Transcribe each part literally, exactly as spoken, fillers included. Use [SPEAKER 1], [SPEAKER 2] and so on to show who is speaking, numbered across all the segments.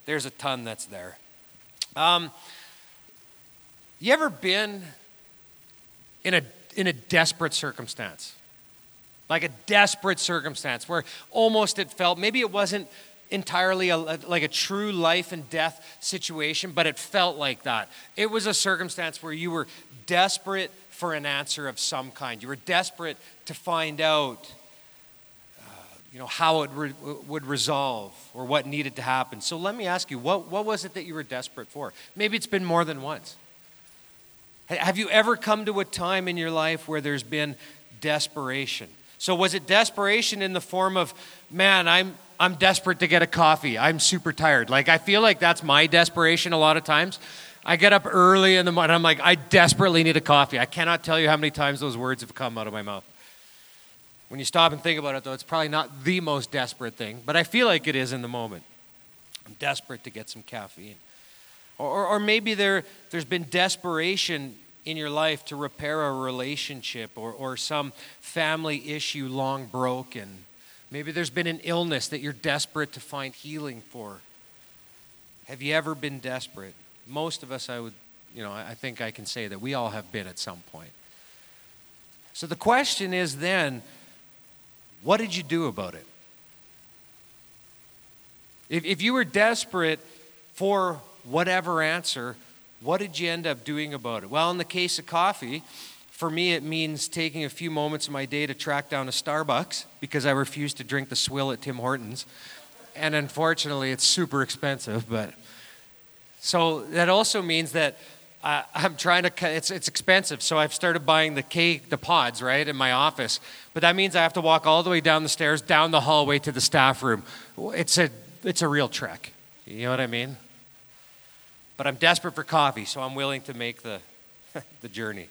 [SPEAKER 1] there's a ton that's there. Um, you ever been in a in a desperate circumstance? Like a desperate circumstance where almost it felt, maybe it wasn't entirely a, like a true life and death situation, but it felt like that. It was a circumstance where you were desperate for an answer of some kind. You were desperate to find out, uh, you know, how it re- would resolve or what needed to happen. So let me ask you, what, what was it that you were desperate for? Maybe it's been more than once. Have you ever come to a time in your life where there's been desperation? So was it desperation in the form of, man, I'm I'm desperate to get a coffee. I'm super tired. Like, I feel like that's my desperation a lot of times. I get up early in the morning, I'm like, I desperately need a coffee. I cannot tell you how many times those words have come out of my mouth. When you stop and think about it, though, it's probably not the most desperate thing, but I feel like it is in the moment. I'm desperate to get some caffeine. Or, or, or maybe there, there's been desperation in your life to repair a relationship or, or some family issue long broken. Maybe there's been an illness that you're desperate to find healing for. Have you ever been desperate? Most of us, I would, you know, I think I can say that we all have been at some point. So the question is then, what did you do about it? If, if you were desperate for whatever answer, what did you end up doing about it? Well, in the case of coffee, for me it means taking a few moments of my day to track down a Starbucks because I refuse to drink the swill at Tim Hortons. And unfortunately, it's super expensive. But so that also means that uh, I'm trying to, it's it's expensive. So I've started buying the cake, the pods, right, in my office. But that means I have to walk all the way down the stairs, down the hallway to the staff room. It's a, it's a real trek. You know what I mean? But I'm desperate for coffee, so I'm willing to make the the journey.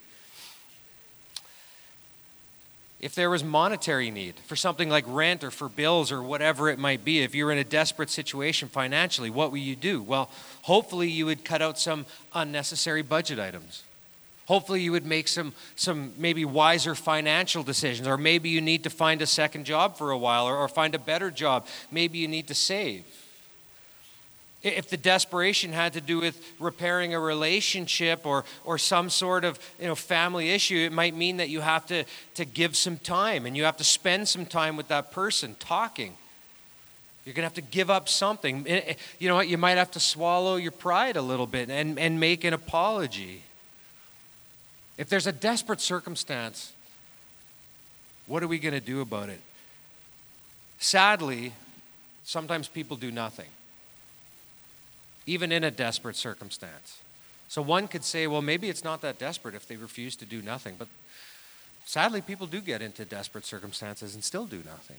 [SPEAKER 1] If there was monetary need for something like rent or for bills or whatever it might be, if you were in a desperate situation financially, what would you do? Well, hopefully you would cut out some unnecessary budget items. Hopefully you would make some, some maybe wiser financial decisions, or maybe you need to find a second job for a while or, or find a better job. Maybe you need to save. If the desperation had to do with repairing a relationship or or some sort of, you know, family issue, it might mean that you have to, to give some time and you have to spend some time with that person talking. You're going to have to give up something. You know what? You might have to swallow your pride a little bit and, and make an apology. If there's a desperate circumstance, what are we going to do about it? Sadly, sometimes people do nothing, even in a desperate circumstance. So one could say, well, maybe it's not that desperate if they refuse to do nothing. But sadly, people do get into desperate circumstances and still do nothing.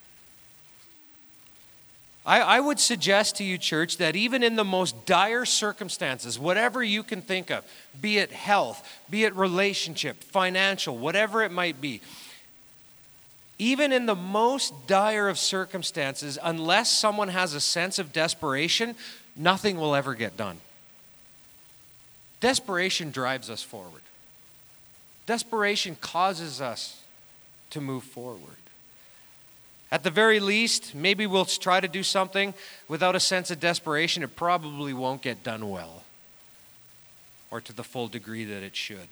[SPEAKER 1] I, I would suggest to you, church, that even in the most dire circumstances, whatever you can think of, be it health, be it relationship, financial, whatever it might be, even in the most dire of circumstances, unless someone has a sense of desperation, nothing will ever get done. Desperation drives us forward. Desperation causes us to move forward. At the very least, maybe we'll try to do something without a sense of desperation. It probably won't get done well or to the full degree that it should.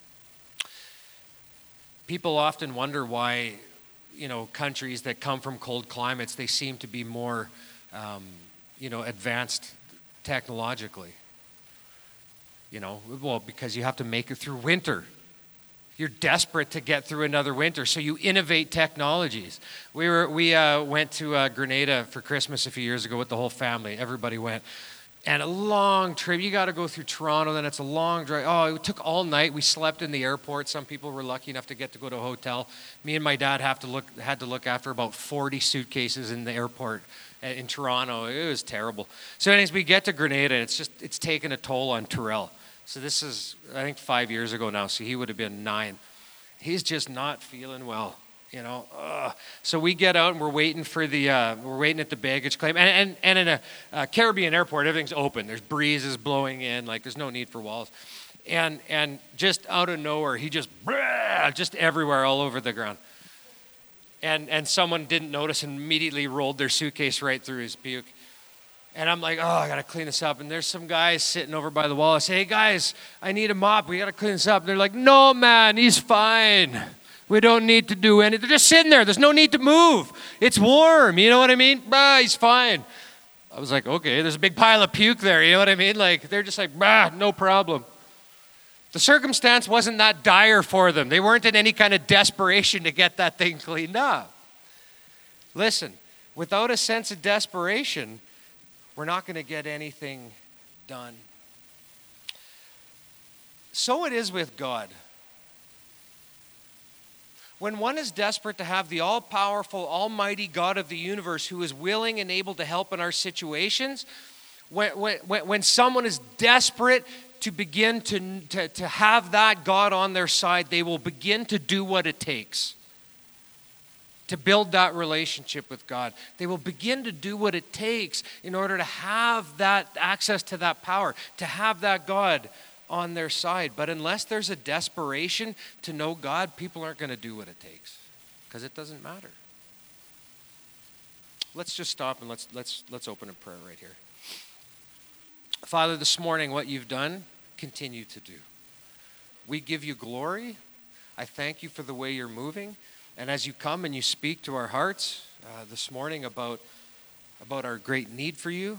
[SPEAKER 1] People often wonder why, you know, countries that come from cold climates, they seem to be more um, you know, advanced technologically. You know, well, because you have to make it through winter. You're desperate to get through another winter, so you innovate technologies. We were we uh, went to uh, Grenada for Christmas a few years ago with the whole family. Everybody went. And a long trip. You got to go through Toronto, then it's a long drive. Oh, it took all night. We slept in the airport. Some people were lucky enough to get to go to a hotel. Me and my dad have to look had to look after about forty suitcases in the airport in Toronto. It was terrible. So anyways, we get to Grenada, and it's just, it's taken a toll on Terrell. So this is, I think, five years ago now, so he would have been nine. He's just not feeling well, you know. Ugh. So we get out, and we're waiting for the, uh, we're waiting at the baggage claim. And, and, and in a uh, Caribbean airport, everything's open. There's breezes blowing in, like there's no need for walls. And and just out of nowhere, he just, just everywhere, all over the ground. And and someone didn't notice and immediately rolled their suitcase right through his puke. And I'm like, oh, I got to clean this up. And there's some guys sitting over by the wall. I say, hey, guys, I need a mop. We got to clean this up. And they're like, no, man, he's fine. We don't need to do anything. They're just sitting there. There's no need to move. It's warm. You know what I mean? Bah, he's fine. I was like, okay, there's a big pile of puke there. You know what I mean? Like, they're just like, bah, no problem. The circumstance wasn't that dire for them. They weren't in any kind of desperation to get that thing cleaned up. Listen, without a sense of desperation, we're not going to get anything done. So it is with God. When one is desperate to have the all-powerful, almighty God of the universe who is willing and able to help in our situations, when, when, when someone is desperate to begin to, to, to have that God on their side, they will begin to do what it takes to build that relationship with God. They will begin to do what it takes in order to have that access to that power, to have that God on their side. But unless there's a desperation to know God, people aren't going to do what it takes because it doesn't matter. Let's just stop and let's let's let's open in prayer right here. Father, this morning, what you've done, continue to do. We give you glory. I thank you for the way you're moving. And as you come and you speak to our hearts uh, this morning about, about our great need for you,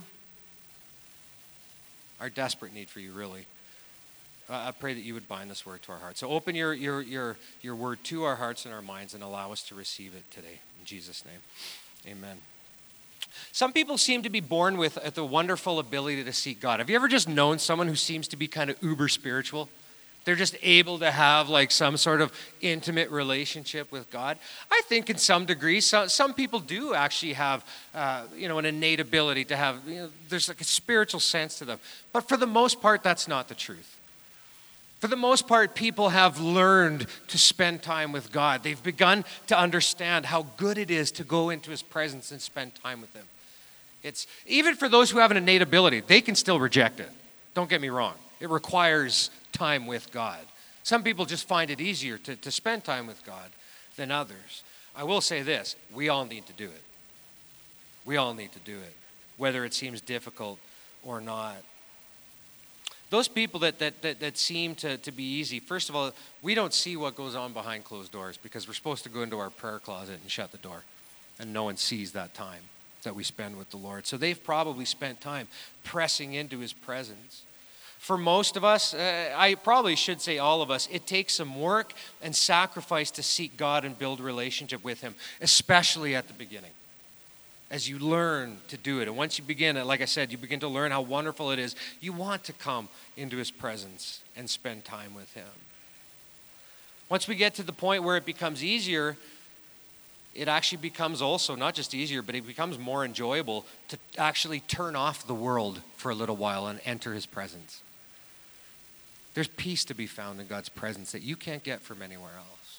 [SPEAKER 1] our desperate need for you, really, uh, I pray that you would bind this word to our hearts. So open your, your, your, your word to our hearts and our minds and allow us to receive it today. In Jesus' name, amen. Some people seem to be born with the wonderful ability to seek God. Have you ever just known someone who seems to be kind of uber spiritual? They're just able to have like some sort of intimate relationship with God. I think in some degree, some, some people do actually have, uh, you know, an innate ability to have, you know, there's like a spiritual sense to them. But for the most part, that's not the truth. For the most part, people have learned to spend time with God. They've begun to understand how good it is to go into his presence and spend time with him. It's, even for those who have an innate ability, they can still reject it. Don't get me wrong. It requires time with God. Some people just find it easier to, to spend time with God than others. I will say this, we all need to do it. We all need to do it, whether it seems difficult or not. Those people that, that, that, that seem to, to be easy, first of all, we don't see what goes on behind closed doors because we're supposed to go into our prayer closet and shut the door, and no one sees that time that we spend with the Lord. So they've probably spent time pressing into his presence. For most of us, uh, I probably should say all of us, it takes some work and sacrifice to seek God and build a relationship with him, especially at the beginning, as you learn to do it. And once you begin, like I said, you begin to learn how wonderful it is. You want to come into his presence and spend time with him. Once we get to the point where it becomes easier, it actually becomes also not just easier, but it becomes more enjoyable to actually turn off the world for a little while and enter his presence. There's peace to be found in God's presence that you can't get from anywhere else.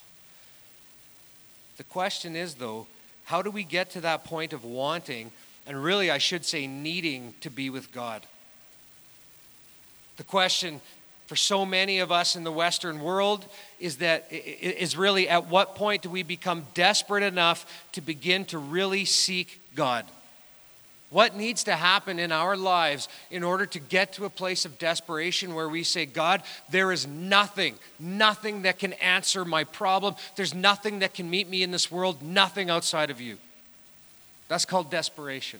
[SPEAKER 1] The question is, though, how do we get to that point of wanting, and really I should say needing, to be with God? The question for so many of us in the Western world is that is really, at what point do we become desperate enough to begin to really seek God? What needs to happen in our lives in order to get to a place of desperation where we say, God, there is nothing, nothing that can answer my problem. There's nothing that can meet me in this world, nothing outside of you. That's called desperation.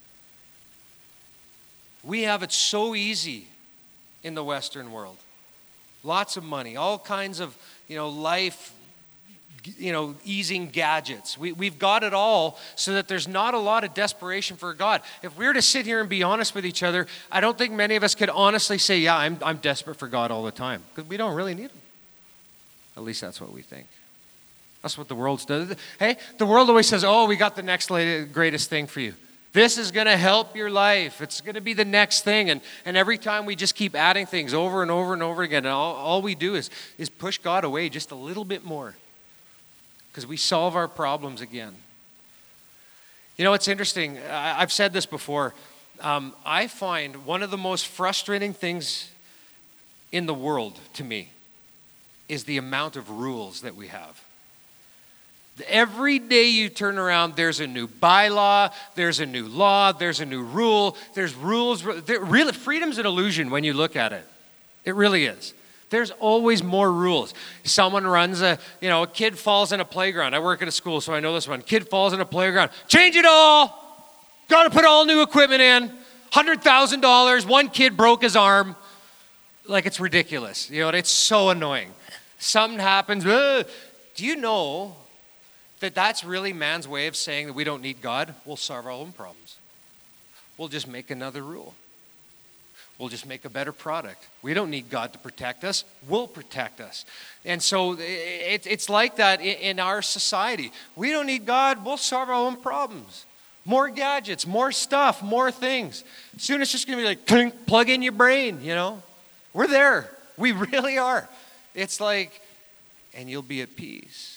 [SPEAKER 1] We have it so easy in the Western world. Lots of money, all kinds of, you know, life, you know, easing gadgets. We, we've got it all so that there's not a lot of desperation for God. If we were to sit here and be honest with each other, I don't think many of us could honestly say, yeah, I'm, I'm desperate for God all the time, because we don't really need him. At least that's what we think. That's what the world's does. Hey, the world always says, oh, we got the next latest, greatest thing for you. This is going to help your life. It's going to be the next thing. And, and every time we just keep adding things over and over and over again, and all, all we do is, is push God away just a little bit more, because we solve our problems again. You know, it's interesting. I, I've said this before. Um, I find one of the most frustrating things in the world to me is the amount of rules that we have. Every day you turn around, there's a new bylaw, there's a new law, there's a new rule, there's rules. Really, freedom's an illusion when you look at it. It really is. There's always more rules. Someone runs a, you know, a kid falls in a playground. I work at a school, so I know this one. Kid falls in a playground. Change it all. Got to put all new equipment in. one hundred thousand dollars. One kid broke his arm. Like, it's ridiculous. You know, it's so annoying. Something happens. Ugh. Do you know that that's really man's way of saying that we don't need God? We'll solve our own problems. We'll just make another rule. We'll just make a better product. We don't need God to protect us. We'll protect us. And so it, it's like that in our society. We don't need God. We'll solve our own problems. More gadgets, more stuff, more things. Soon it's just going to be like, clink, plug in your brain, you know. We're there. We really are. It's like, and you'll be at peace.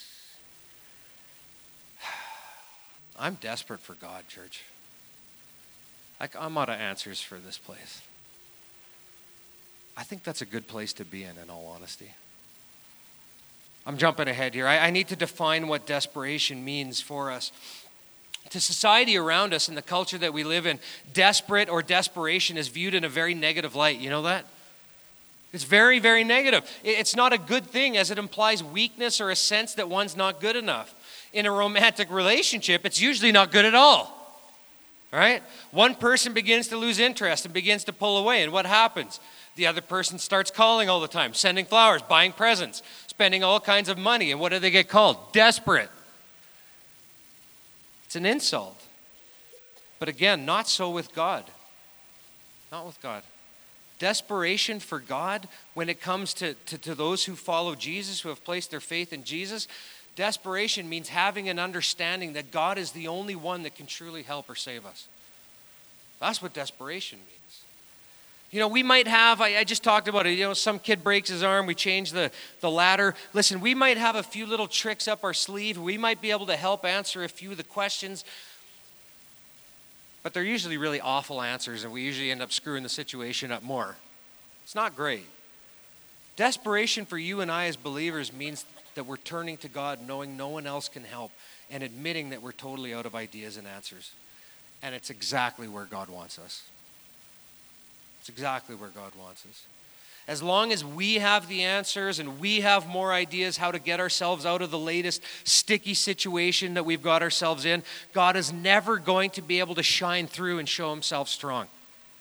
[SPEAKER 1] I'm desperate for God, church. Like, I'm out of answers for this place. I think that's a good place to be in, in all honesty. I'm jumping ahead here. I, I need to define what desperation means for us. To society around us and the culture that we live in, desperate or desperation is viewed in a very negative light. You know that? It's very, very negative. It's not a good thing, as it implies weakness or a sense that one's not good enough. In a romantic relationship, it's usually not good at all. Right? One person begins to lose interest and begins to pull away, and what happens? The other person starts calling all the time, sending flowers, buying presents, spending all kinds of money, and what do they get called? Desperate. It's an insult. But again, not so with God. Not with God. Desperation for God, when it comes to, to, to those who follow Jesus, who have placed their faith in Jesus, desperation means having an understanding that God is the only one that can truly help or save us. That's what desperation means. You know, we might have, I, I just talked about it, you know, some kid breaks his arm, we change the, the ladder. Listen, we might have a few little tricks up our sleeve. We might be able to help answer a few of the questions, but they're usually really awful answers, and we usually end up screwing the situation up more. It's not great. Desperation for you and I as believers means that we're turning to God knowing no one else can help and admitting that we're totally out of ideas and answers. And it's exactly where God wants us. It's exactly where God wants us. As long as we have the answers and we have more ideas how to get ourselves out of the latest sticky situation that we've got ourselves in, God is never going to be able to shine through and show himself strong.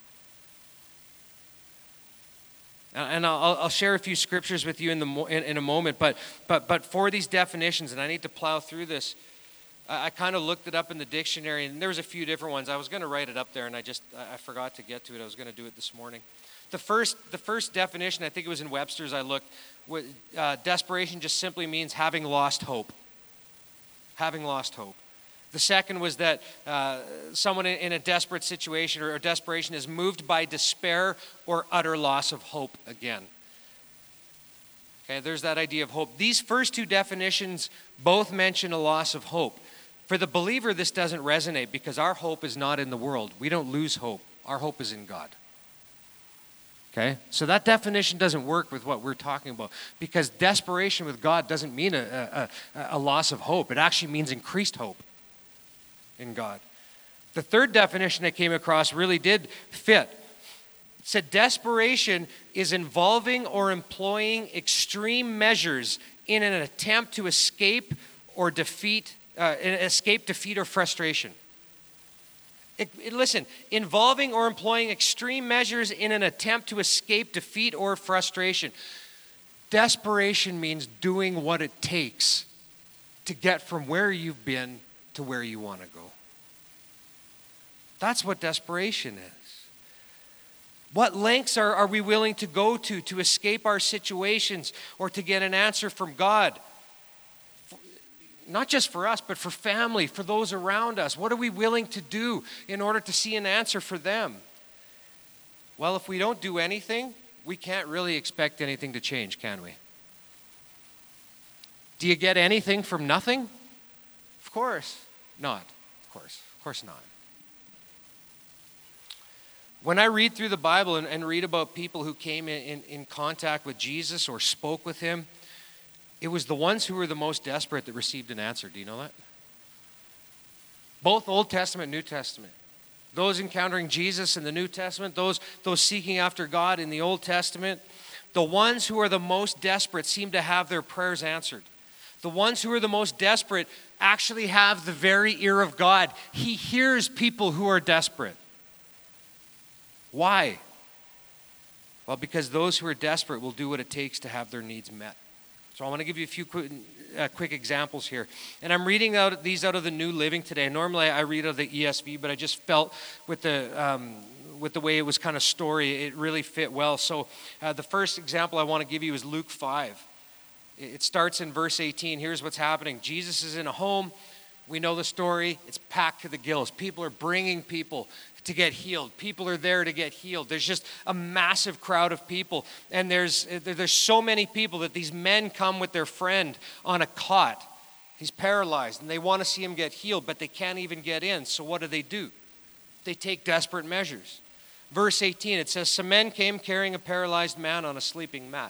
[SPEAKER 1] And I'll, I'll share a few scriptures with you in, the, in, in a moment, but, but, but for these definitions, and I need to plow through this, I, I kind of looked it up in the dictionary, and there was a few different ones. I was going to write it up there, and I just I forgot to get to it. I was going to do it this morning. The first, the first definition, I think it was in Webster's I looked, uh, desperation just simply means having lost hope. Having lost hope. The second was that uh, someone in a desperate situation or desperation is moved by despair or utter loss of hope again. Okay, there's that idea of hope. These first two definitions both mention a loss of hope. For the believer, this doesn't resonate because our hope is not in the world. We don't lose hope. Our hope is in God. Okay, so that definition doesn't work with what we're talking about because desperation with God doesn't mean a, a, a loss of hope. It actually means increased hope in God. The third definition I came across really did fit. It said desperation is involving or employing extreme measures in an attempt to escape or defeat, uh, escape, defeat, or frustration. It, it, listen, involving or employing extreme measures in an attempt to escape, defeat, or frustration. Desperation means doing what it takes to get from where you've been to where you want to go. That's what desperation is. What lengths are, are we willing to go to to escape our situations or to get an answer from God? Not just for us, but for family, for those around us. What are we willing to do in order to see an answer for them? Well, if we don't do anything, we can't really expect anything to change, can we? Do you get anything from nothing? Of course not. Of course. Of course not. When I read through the Bible and, and read about people who came in, in, in contact with Jesus or spoke with him, It was the ones who were the most desperate that received an answer. Do you know that? Both Old Testament, New Testament. Those encountering Jesus in the New Testament, those, those seeking after God in the Old Testament, the ones who are the most desperate seem to have their prayers answered. The ones who are the most desperate actually have the very ear of God. He hears people who are desperate. Why? Well, because those who are desperate will do what it takes to have their needs met. So I want to give you a few quick, uh, quick examples here. And I'm reading out these out of the New Living today. Normally I read out of the E S V, but I just felt with the um, with the way it was kind of story, it really fit well. So uh, the first example I want to give you is Luke five. It starts in verse eighteen. Here's what's happening. Jesus is in a home. We know the story. It's packed to the gills. People are bringing people to get healed. People are there to get healed. There's just a massive crowd of people. And there's, there's so many people that these men come with their friend on a cot. He's paralyzed, and they want to see him get healed, but they can't even get in. So what do they do? They take desperate measures. Verse eighteen, it says, some men came carrying a paralyzed man on a sleeping mat.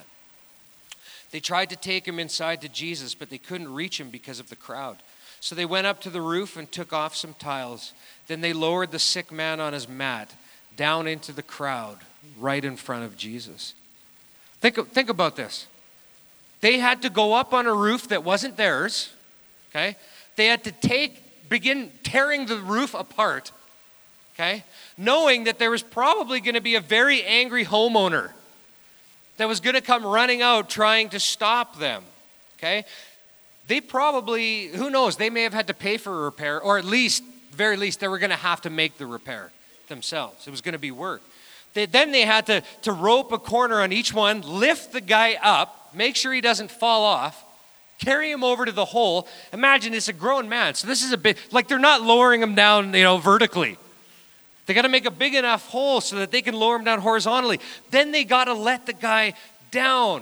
[SPEAKER 1] They tried to take him inside to Jesus, but they couldn't reach him because of the crowd. So they went up to the roof and took off some tiles. Then they lowered the sick man on his mat down into the crowd right in front of Jesus. Think, think about this. They had to go up on a roof that wasn't theirs, okay? They had to take, begin tearing the roof apart, okay? Knowing that there was probably going to be a very angry homeowner that was going to come running out trying to stop them, okay? They probably, who knows, they may have had to pay for a repair, or at least, very least, they were going to have to make the repair themselves. It was going to be work. They, then they had to, to rope a corner on each one, lift the guy up, make sure he doesn't fall off, carry him over to the hole. Imagine it's a grown man, so this is a bit, like they're not lowering him down, you know, vertically. They got to make a big enough hole so that they can lower him down horizontally. Then they got to let the guy down.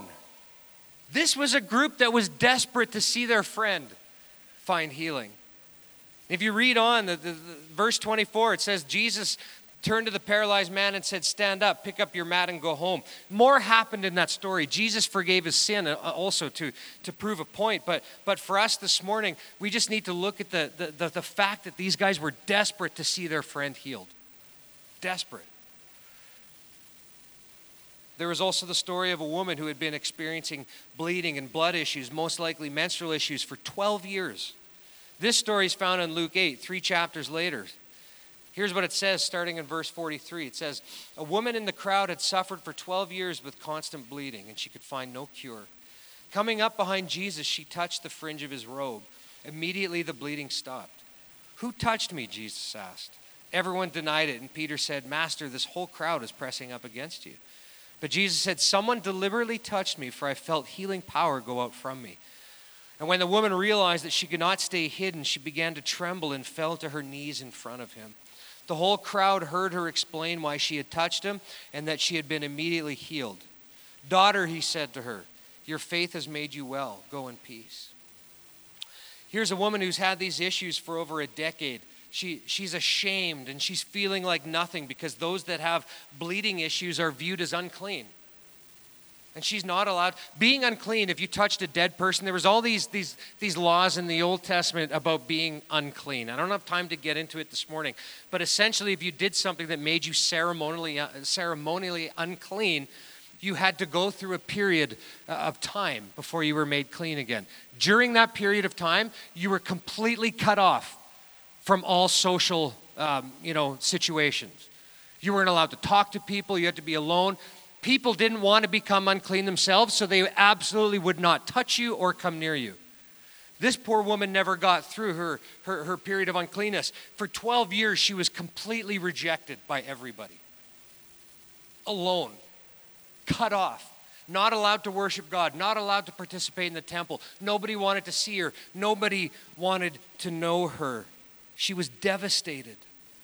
[SPEAKER 1] This was a group that was desperate to see their friend find healing. If you read on, the, the, the verse twenty-four, it says, Jesus turned to the paralyzed man and said, stand up, pick up your mat and go home. More happened in that story. Jesus forgave his sin also to, to prove a point. But, but for us this morning, we just need to look at the, the, the, the fact that these guys were desperate to see their friend healed. Desperate. There was also the story of a woman who had been experiencing bleeding and blood issues, most likely menstrual issues, for twelve years. This story is found in Luke eight, three chapters later. Here's what it says, starting in verse forty-three. It says, a woman in the crowd had suffered for twelve years with constant bleeding, and she could find no cure. Coming up behind Jesus, she touched the fringe of his robe. Immediately the bleeding stopped. Who touched me? Jesus asked. Everyone denied it, and Peter said, Master, this whole crowd is pressing up against you. But Jesus said, someone deliberately touched me, for I felt healing power go out from me. And when the woman realized that she could not stay hidden, she began to tremble and fell to her knees in front of him. The whole crowd heard her explain why she had touched him and that she had been immediately healed. Daughter, he said to her, your faith has made you well. Go in peace. Here's a woman who's had these issues for over a decade. She, she's ashamed and she's feeling like nothing because those that have bleeding issues are viewed as unclean. And she's not allowed. Being unclean, if you touched a dead person, there was all these, these, these laws in the Old Testament about being unclean. I don't have time to get into it this morning. But essentially, if you did something that made you ceremonially, uh, ceremonially unclean, you had to go through a period of time before you were made clean again. During that period of time, you were completely cut off from all social, um, you know, situations. You weren't allowed to talk to people. You had to be alone. People didn't want to become unclean themselves, so they absolutely would not touch you or come near you. This poor woman never got through her, her, her period of uncleanness. For twelve years, she was completely rejected by everybody. Alone, cut off, not allowed to worship God, not allowed to participate in the temple. Nobody wanted to see her. Nobody wanted to know her. She was devastated.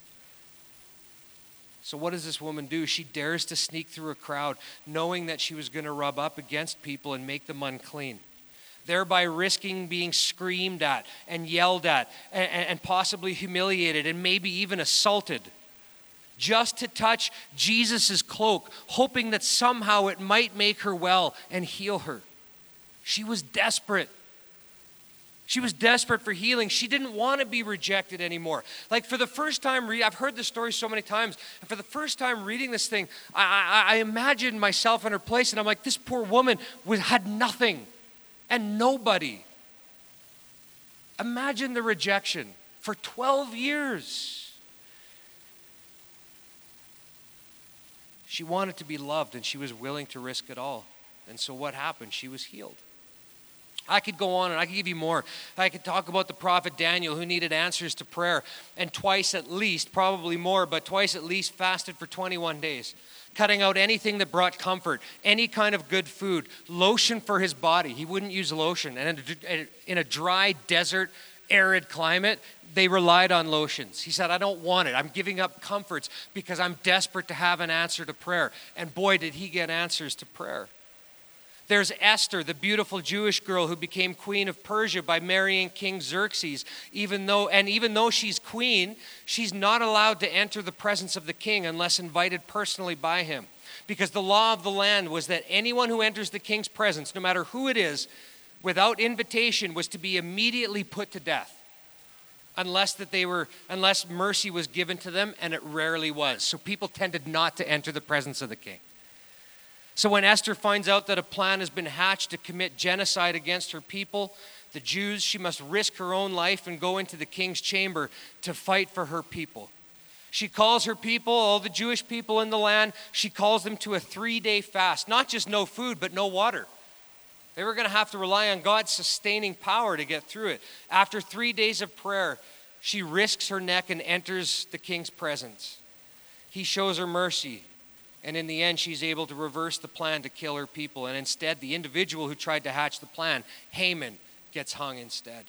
[SPEAKER 1] So what does this woman do? She dares to sneak through a crowd, knowing that she was going to rub up against people and make them unclean, thereby risking being screamed at and yelled at and, and possibly humiliated and maybe even assaulted, just to touch Jesus' cloak, hoping that somehow it might make her well and heal her. She was desperate. She was desperate for healing. She didn't want to be rejected anymore. Like for the first time, re- I've heard this story so many times, and for the first time reading this thing, I, I, I imagined myself in her place, and I'm like, this poor woman was, had nothing and nobody. Imagine the rejection for twelve years. She wanted to be loved, and she was willing to risk it all. And so what happened? She was healed. I could go on and I could give you more. I could talk about the prophet Daniel who needed answers to prayer and twice at least, probably more, but twice at least fasted for twenty-one days, cutting out anything that brought comfort, any kind of good food, lotion for his body. He wouldn't use lotion. And in a dry desert, arid climate, they relied on lotions. He said, I don't want it. I'm giving up comforts because I'm desperate to have an answer to prayer. And boy, did he get answers to prayer. There's Esther, the beautiful Jewish girl who became queen of Persia by marrying King Xerxes. Even though, and even though she's queen, she's not allowed to enter the presence of the king unless invited personally by him. Because the law of the land was that anyone who enters the king's presence, no matter who it is, without invitation was to be immediately put to death. Unless that they were, unless mercy was given to them, and it rarely was. So people tended not to enter the presence of the king. So when Esther finds out that a plan has been hatched to commit genocide against her people, the Jews, she must risk her own life and go into the king's chamber to fight for her people. She calls her people, all the Jewish people in the land, she calls them to a three-day fast. Not just no food, but no water. They were going to have to rely on God's sustaining power to get through it. After three days of prayer, she risks her neck and enters the king's presence. He shows her mercy. And in the end, she's able to reverse the plan to kill her people. And instead, the individual who tried to hatch the plan, Haman, gets hung instead.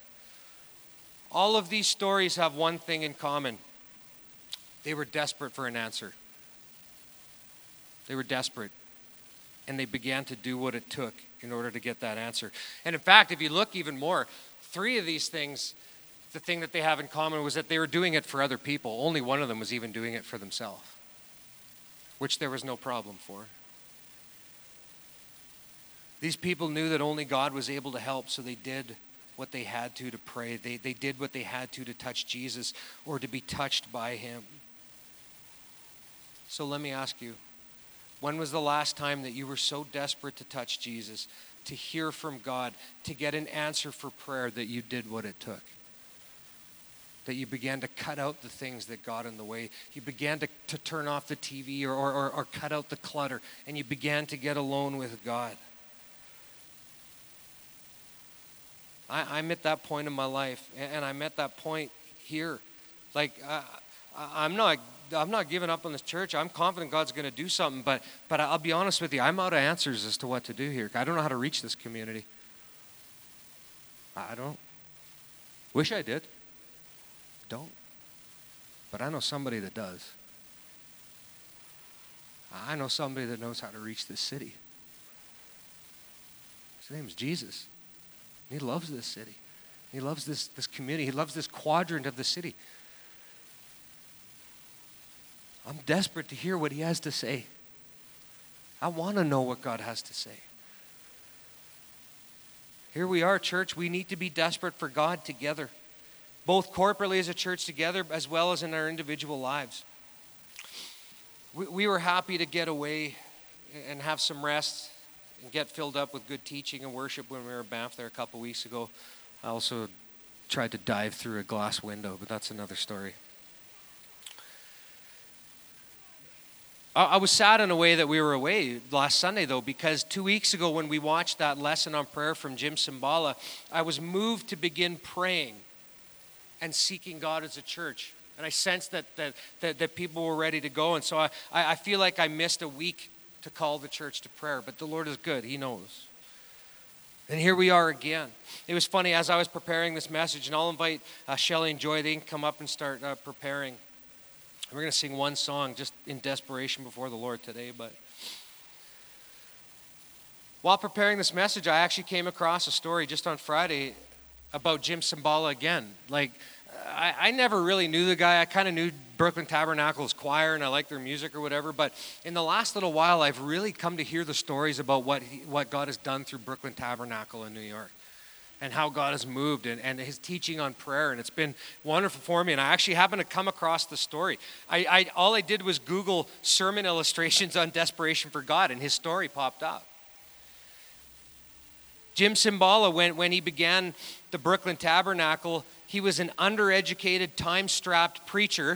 [SPEAKER 1] All of these stories have one thing in common. They were desperate for an answer. They were desperate. And they began to do what it took in order to get that answer. And in fact, if you look even more, three of these things, the thing that they have in common was that they were doing it for other people. Only one of them was even doing it for themselves, which there was no problem for. These people knew that only God was able to help, so they did what they had to to pray. They, they did what they had to to touch Jesus or to be touched by him. So let me ask you, when was the last time that you were so desperate to touch Jesus, to hear from God, to get an answer for prayer that you did what it took? That you began to cut out the things that got in the way. You began to, to turn off the T V or, or, or cut out the clutter, and you began to get alone with God. I, I'm at that point in my life, and I'm at that point here. Like, uh, I'm not I'm not giving up on this church. I'm confident God's going to do something, but, but I'll be honest with you, I'm out of answers as to what to do here. I don't know how to reach this community. I don't. Wish I did. Don't. But I know somebody that does. I know somebody that knows how to reach this city. His name is Jesus. He loves this city. He loves this, this community. He loves this quadrant of the city. I'm desperate to hear what he has to say. I want to know what God has to say. Here we are, church. We need to be desperate for God together, both corporately as a church together, as well as in our individual lives. We, we were happy to get away and have some rest and get filled up with good teaching and worship when we were in Banff there a couple weeks ago. I also tried to dive through a glass window, but that's another story. I was sad in a way that we were away last Sunday, though, because two weeks ago when we watched that lesson on prayer from Jim Cymbala, I was moved to begin praying and seeking God as a church. And I sensed that that, that, that people were ready to go. And so I, I feel like I missed a week to call the church to prayer. But the Lord is good. He knows. And here we are again. It was funny, as I was preparing this message, and I'll invite uh, Shelley and Joy, they can come up and start uh, preparing. We're going to sing one song just in desperation before the Lord today. But while preparing this message, I actually came across a story just on Friday about Jim Cymbala again. Like, I, I never really knew the guy. I kind of knew Brooklyn Tabernacle's choir and I like their music or whatever, but in the last little while, I've really come to hear the stories about what he, what God has done through Brooklyn Tabernacle in New York and how God has moved and, and his teaching on prayer. And it's been wonderful for me. And I actually happened to come across the story. I, I all I did was Google sermon illustrations on desperation for God, and his story popped up. Jim Cymbala, when, when he began the Brooklyn Tabernacle, he was an undereducated, time-strapped preacher.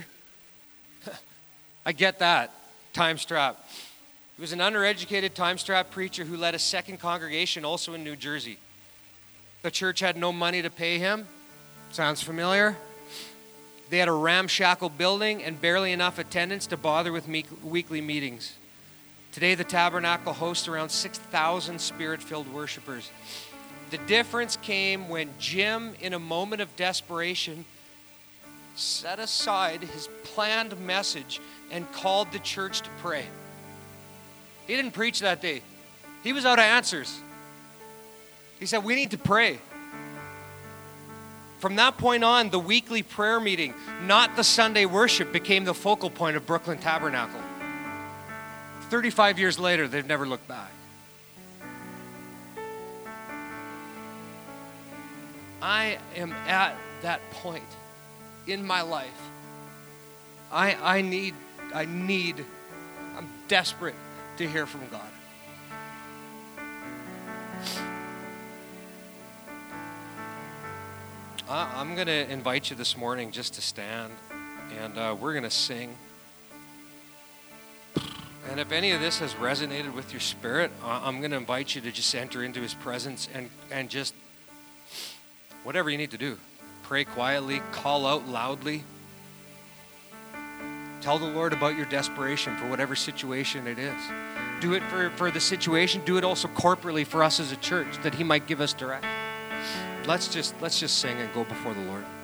[SPEAKER 1] I get that, time-strapped. He was an undereducated, time-strapped preacher who led a second congregation also in New Jersey. The church had no money to pay him. Sounds familiar? They had a ramshackle building and barely enough attendance to bother with me- weekly meetings. Today, the Tabernacle hosts around six thousand spirit-filled worshipers. The difference came when Jim, in a moment of desperation, set aside his planned message and called the church to pray. He didn't preach that day. He was out of answers. He said, we need to pray. From that point on, the weekly prayer meeting, not the Sunday worship, became the focal point of Brooklyn Tabernacle. thirty-five years later, they've never looked back. I am at that point in my life. I, I need, I need, I'm desperate to hear from God. Uh, I'm going to invite you this morning just to stand, and uh, we're going to sing. And if any of this has resonated with your spirit, uh, I'm going to invite you to just enter into his presence and, and just whatever you need to do. Pray quietly, call out loudly. Tell the Lord about your desperation for whatever situation it is. Do it for, for the situation. Do it also corporately for us as a church, that he might give us direction. Let's just let's just sing and go before the Lord.